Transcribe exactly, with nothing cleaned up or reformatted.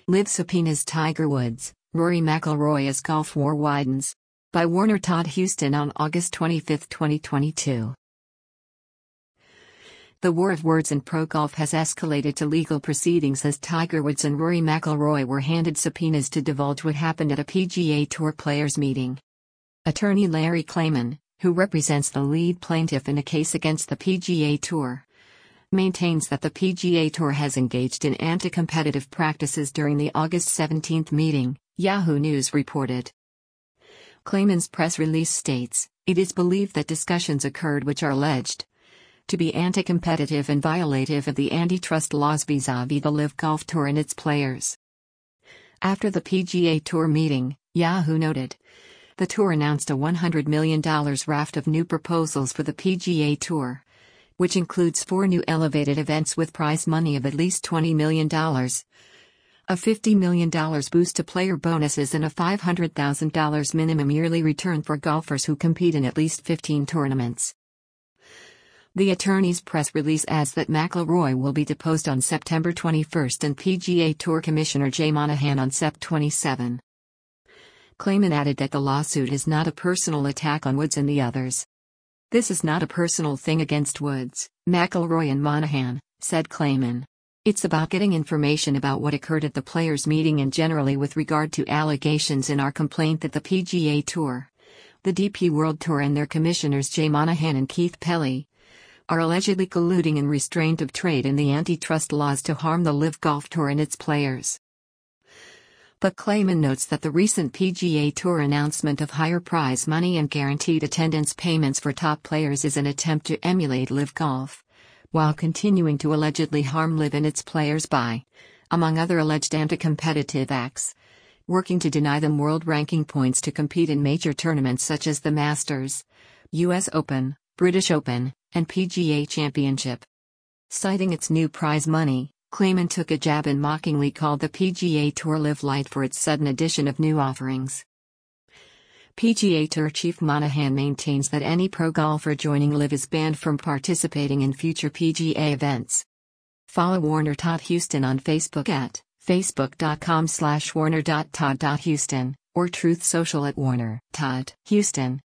Live subpoenas Tiger Woods, Rory McIlroy as Golf War widens. By Warner Todd Houston on August twenty-fifth, twenty twenty-two. The war of words in pro golf has escalated to legal proceedings as Tiger Woods and Rory McIlroy were handed subpoenas to divulge what happened at a P G A Tour players' meeting. Attorney Larry Klayman, who represents the lead plaintiff in a case against the P G A Tour, maintains that the P G A Tour has engaged in anti-competitive practices during the August seventeenth meeting, Yahoo News reported. Klayman's press release states, "It is believed that discussions occurred which are alleged to be anti-competitive and violative of the antitrust laws vis-à-vis the Live Golf Tour and its players." After the P G A Tour meeting, Yahoo noted, the tour announced a one hundred million dollars raft of new proposals for the P G A Tour, which includes four new elevated events with prize money of at least twenty million dollars, a fifty million dollars boost to player bonuses and a five hundred thousand dollars minimum yearly return for golfers who compete in at least fifteen tournaments. The attorney's press release adds that McIlroy will be deposed on September twenty-first and P G A Tour Commissioner Jay Monahan on September twenty-seventh. Klayman added that the lawsuit is not a personal attack on Woods and the others. "This is not a personal thing against Woods, McIlroy and Monahan," said Klayman. "It's about getting information about what occurred at the players' meeting and generally with regard to allegations in our complaint that the P G A Tour, the D P World Tour and their commissioners Jay Monahan and Keith Pelley are allegedly colluding in restraint of trade and the antitrust laws to harm the Live Golf Tour and its players." But Klayman notes that the recent P G A Tour announcement of higher prize money and guaranteed attendance payments for top players is an attempt to emulate Live Golf, while continuing to allegedly harm Live and its players by, among other alleged anti-competitive acts, working to deny them world ranking points to compete in major tournaments such as the Masters, U S Open, British Open, and P G A Championship. Citing its new prize money, Klayman took a jab and mockingly called the P G A Tour Live Light for its sudden addition of new offerings. P G A Tour Chief Monahan maintains that any pro golfer joining Live is banned from participating in future P G A events. Follow Warner Todd Houston on Facebook at facebook.com slash warner.todd.houston or Truth Social at Warner Todd Houston.